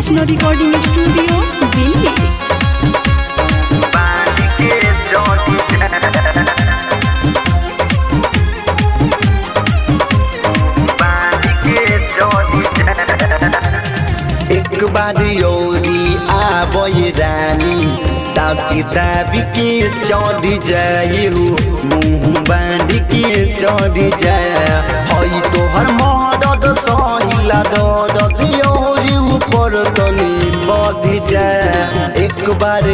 Vaishno recording studio Delhi. एक बारी औरी आबे रानी ताती ताबी के चढ़ी जाए हो मुँह बांध के चढ़ी जाए हई तोहर मरद सहिला दर्द औरी ऊपर तनी बढ़ जाए एक बारी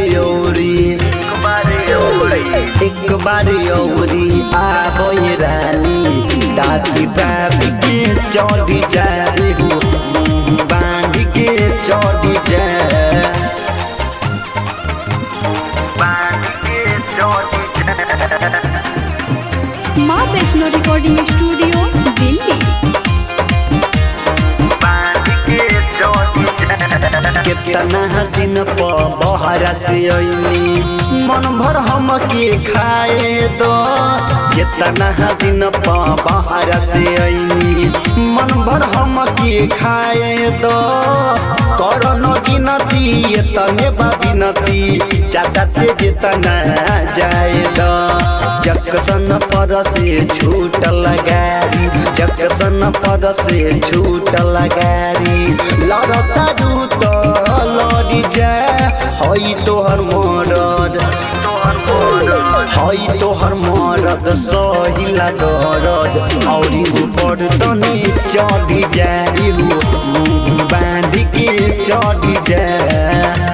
औरी आबे रानी ताती ताबी के चढ़ी जाए हो मुँह बांध के चढ़ी जाए माँ वैष्णो रिकॉर्डिंग स्टूडियो दिल्ली। कितना दिन बहरा से अइनी मन भर हम के खाए दो कितना दिन बहरा से अइनी मन भर हम के खाए दो करन गिनती तने बिनती ज्यादा तेज तना जाए दो जक्सन पर से छूट लगारी जक्सन पर से छूट लगारी लड़ता दूत लड़ी जाए हई तोहर मरद हई तोहर मरद सहिला दर्द औरी ऊपर तनी चढ़ी जाए मुँह बांध के चढ़ी जाए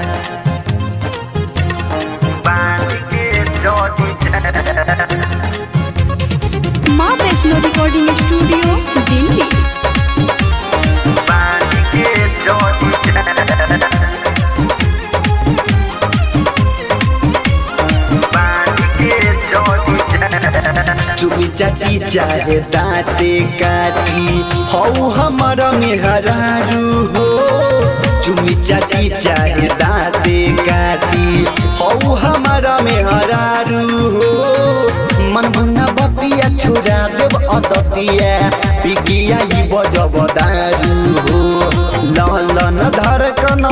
माँ वैष्णो रिकॉर्डिंग स्टूडियो दिल्ली। चुमी चाची चाहे दाँते काटी हौ हमारा मेहरारू हो चुमी चाची चाहे दाँते काटी हौ हमारा मेहरारू हो मन भुना बतिया छुड़ा देव अदतिया बिगिया ही बजब दारू हो ललन धड़कन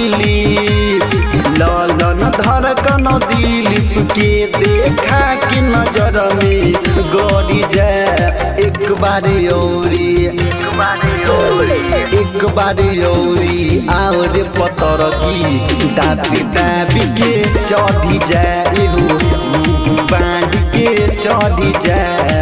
दिलीप के देखा के नजर में गड़ी जाए एक बारी औरी आओ रे पतर की दाती दाबी के चढ़ी जाए बांध के चढ़ी जाए।